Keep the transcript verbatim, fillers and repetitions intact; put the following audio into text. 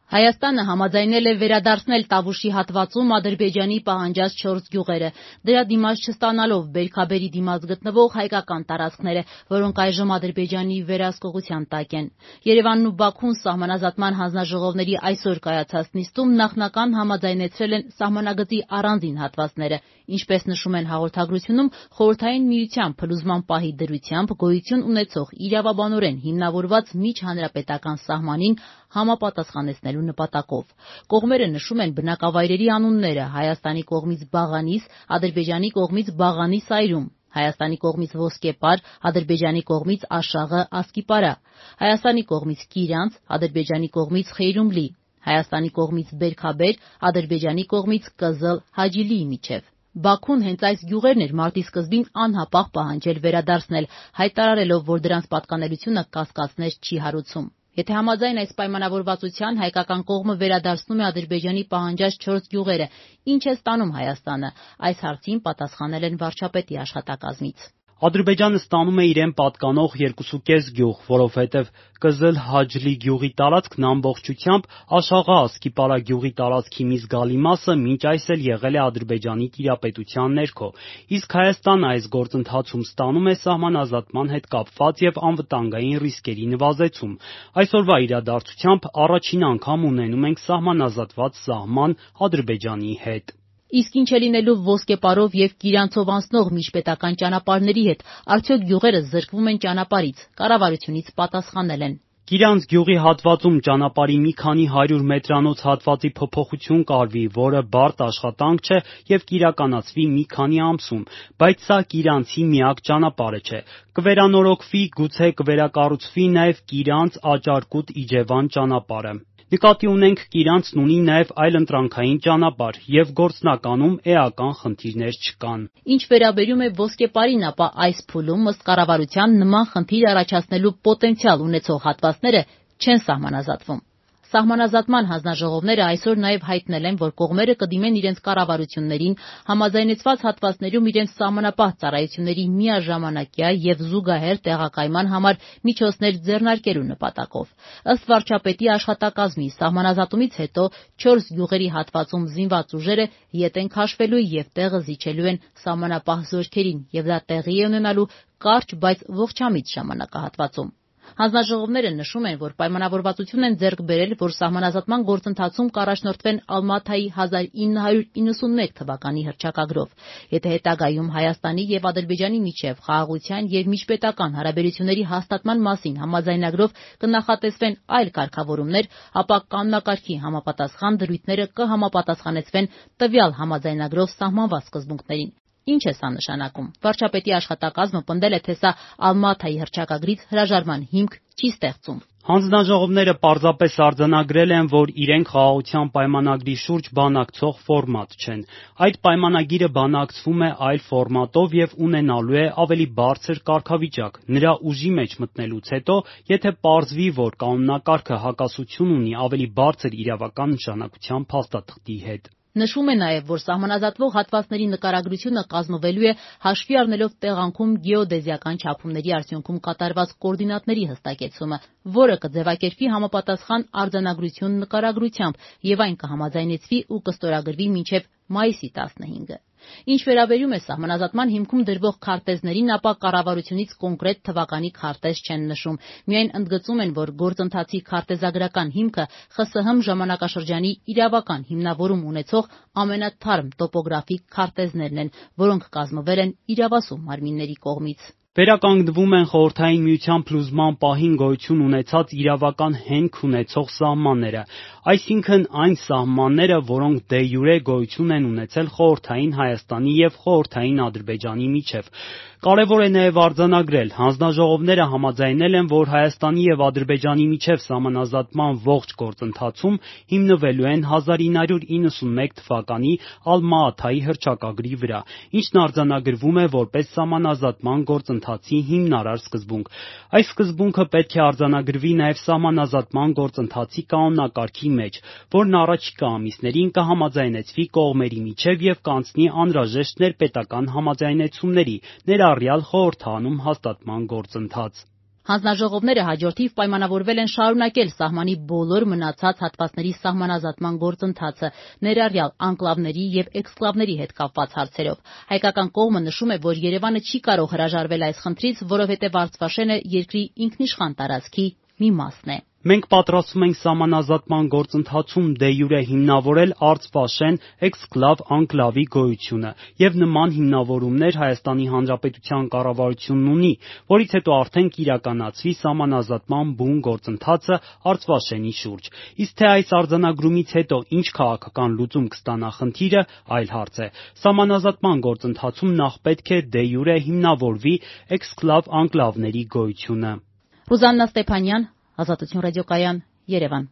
Հայաստանը համաձայնել է վերադարձնել Տավուշի հատվածում Ադրբեջանի պահանջած չորս գյուղերը, դրա դիմաց չստանալով բերքաբերի դիմաց գտնվող հայկական տարածքները, որոնք այժմ Ադրբեջանի վերահսկողության տակ են։ Երևանն ու Բաքուն սահմանազատման հանձնաժողովների այսօր կայացած նիստում նախնական համաձայնեցրել են սահմանագծի առանձին հատվածները, ինչպես նշում են հաղորդագրությունում, Խորհրդային Միության փլուզման պահի դրությամբ գոյություն ունեցող իրավաբանորեն հիմնավորված միջհանրապետական սահմանին համապատասխանեցնելու նպատակով։ Կողմերը նշում են բնակավայրերի անունները Հայաստանի կողմից Բաղանիս, Ադրբեջանի կողմից Բաղանի Սայրում, Հայաստանի կողմից Ոսկեպար, Ադրբեջանի կողմից Աշաղը, Ասկիպարա, Հայաստանի կողմից Կիրանց, Ադրբեջանի կողմից Խեյրումլի, Հայաստանի կողմից Բերքաբեր, Ադրբեջանի կողմից Կզլ, Հաջիլիի միջև։ Բաքուն հենց այս գյուղերն էր մարտի սկզբին անհապաղ պահանջել վերադարձնել, հայտարարելով, որ դրանց պատկանելությունը կասկածներ չի հարուցում։ Եթե համաձայն այս պայմանավորվածության հայկական կողմը վերադարձնում է Ադրբեջանի պահանջած չորս գյուղերը, ինչ է ստանում Հայաստանը, այս հարցին պատասխանել են վարչապետի աշխատակազմից։ Ադրբեջանը ստանում է իրեն պատկանող երկուսուկես գյուղ, որովհետև Կզլ-Հաջլի գյուղի տարածքն ամբողջությամբ Աշաղա-Ասկիպարա գյուղի տարածքի մի զգալի մասը մինչ այս էլ եղել է Ադրբեջանի տիրապետության ներքո, իսկ Հայաստանը այս գործընթացում ստանում է սահմանազատման հետ կապված և անվտանգային ռիսկերի նվազեցում։ Այսօրվա իրադարձությամբ առաջին անգամ ունենում ենք սահմանազատված սահման Ադրբեջանի հետ։ Իսկ ինչ է լինելու Ոսկեպարով և Կիրանցով անցնող միջպետական ճանապարհների հետ, արդյոք գյուղերը զրկվում են ճանապարհից, կառավարությունից պատասխանել են։ Կիրանց գյուղի հատվածում ճանապարհի մի քանի հարյուր մետրանոց հատվածի փոփոխություն կարվի, որը բարդ աշխատանք չէ և կիրականացվի մի քանի ամսում, բայց սա Կիրանցի միակ ճանապարհը չէ։ Կվերանորոգվի, գուցե կվերակառուցվի նաև Կիրանց-Աճարկուտ-Իջևան ճանապարհը։ Նկատի ունենք Կիրանցն ունի նաև այլընտրանքային ճանապարհ, և գործնականում էական խնդիրներ չկան։ Ինչ վերաբերում է Ոսկեպարին, ապա այս փուլում ըստ կառավարության նման խնդիր առաջացնելու պոտենցիալ ունեցող հատվածները չեն սահմանազատվում։ Սահմանազատման հանձնաժողովները այսօր նաև հայտնել են, որ կողմերը կդիմեն իրենց կառավարություններին համաձայնեցված հատվածներում իրենց սահմանապահ ծառայությունների միաժամանակյա և զուգահեռ տեղակայման համար միջոցներ ձեռնարկելու նպատակով։ Ըստ վարչապետի աշխատակազմի, սահմանազատումից հետո չորս գյուղերի հատվածում զինված ուժերը ետ են քաշվելու և տեղը զիջելու են սահմանապահ զորքերին, և դա տեղի է ունենալու կարճ, բայց ողջամիտ ժամանակահատվածում։ Հանձնաժողովները նշում են, որ պայմանավորվածություն են ձեռք բերել, որ սահմանազատման գործընթացում կառաջնորդվեն Ալմաթայի հազար ինը հարյուր իննսունմեկ թվականի հռչակագրով։ Եթե հետագայում Հայաստանի և Ադրբեջանի միջև խաղաղության և միջպետական հարաբերությունների հաստատման մասին համաձայնագրով կնախատեսվեն այլ կարգավորումներ, ապա կանոնակարգի համապատասխան դրույթները կհամապատասխանեցվեն տվյալ համաձայնագրով սահմանված սկզբունքներին։ Ինչ է սա նշանակում։ Վարչապետի աշխատակազմը պնդել է, թե սա Ալմաթայի հռչակագրից հրաժարման հիմք չի ստեղծում։ Հանձնաժողովները պարզապես արձանագրել են, որ իրենք խաղաղության պայմանագրի շուրջ բանակցող ֆորմատ չեն։ Այդ պայմանագիրը բանակցվում է այլ ֆորմատով և ունենալու է ավելի բարձր կարգավիճակ։ Նրա ուժի մեջ մտնելուց հետո, եթե պարզվի, որ կանոնակարգը հակասություն ունի ավելի բարձր իրավական նշանակության փաստաթղթի հետ։ Նշվում է նաև, որ սահմանազատվող հատվածների նկարագրությունը կազմվելու է հաշվի առնելով տեղանքում գեոդեզիական չափումների արդյունքում կատարված կոորդինատների հստակեցումը, որը կձևակերպվի համապատասխան արձանագրություն նկարագրությամբ և այն կհամաձայնեցվի ու կստորագրվի մինչև մայիսի տասնհինգը։ Ինչ վերաբերում է սահմանազատման հիմքում դրվող քարտեզներին, ապա կառավարությունից կոնկրետ թվականի քարտեզ չեն նշում, միայն ընդգծում են, որ գործընթացի քարտեզագրական հիմքը ԽՍՀՄ ժամանակաշրջանի իրավական հիմնավորում ունեցող ամենաթարմ տոպոգրաֆիկ քարտեզներն են, որոնք կազմվել են իրավասու մարմինների կողմից։ Վերականգնվում են Խորհրդային Միության փլուզման պահին գոյություն ունեցած իրավական հենք ունեցող սահմանները, այսինքն այն սահմանները, որոնք դե յուրե գոյություն են ունեցել Խորհրդային Հայաստանի և Խորհրդային Ադրբեջանի միջև։ Կարևոր է նաև արձանագրել, հանձնաժողովները համաձայնել են, որ Հայաստանի և Ադրբեջանի միջև սահմանազատման ողջ գործընթացում հիմնվելու են հազար ինը հարյուր իննսունմեկ թվականի Ալմա-Աթայի հռչակագրի վրա, ինչն արձանագրվում է որպես սահմանազատման գործընթացի հիմնարար սկզբունք։ Այս սկզբունքը պետք է արձանագրվի նաև սահմանազատման գործընթացի կանոնակարգի մեջ, որն առաջիկա ամիսներին կհամաձայնեցվի կողմերի միջև և կանցնի անհրաժեշտ ներպետական համաձայնեցումների, ներառյալ խորհրդարանում հաստատման գործընթաց։ Հանձնաժողովները հաջորդիվ պայմանավորվել են շարունակել սահմանի բոլոր մնացած հատվածների սահմանազատման գործընթացը, ներառյալ անկլավների եւ էքսկլավների հետ կապված հարցերով։ Հայկական կողմը նշում է, որ Երևանը չի կարող հրաժարվել այս խնդրից, որովհետեւ Արցվաշենը երկրի ինքնիշխան տարածքի մի մասն է։ Մենք պատրաստվում ենք սահմանազատման գործընթացում դե յուրե հիմնավորել Արցվաշեն, էքսկլավ, անկլավի գոյությունը, եւ նման հիմնավորումներ Հայաստանի Հանրապետության կառավարությունն ունի, որից հետո արդեն կիրականացվի սահմանազատման բուն գործընթացը Արցվաշենի շուրջ։ Իսկ թե այս արձանագրումից հետո ինչ քաղաքական լուծում կստանա խնդիրը, այլ հարց է։ Սահմանազատման գործընթացում նախ պետք է դե յուրե հիմնավորվի էքսկլավ անկլավների գոյությունը։ Ռուզաննա Ստեփանյան, Ազատություն ռադիոկայան, Երևան։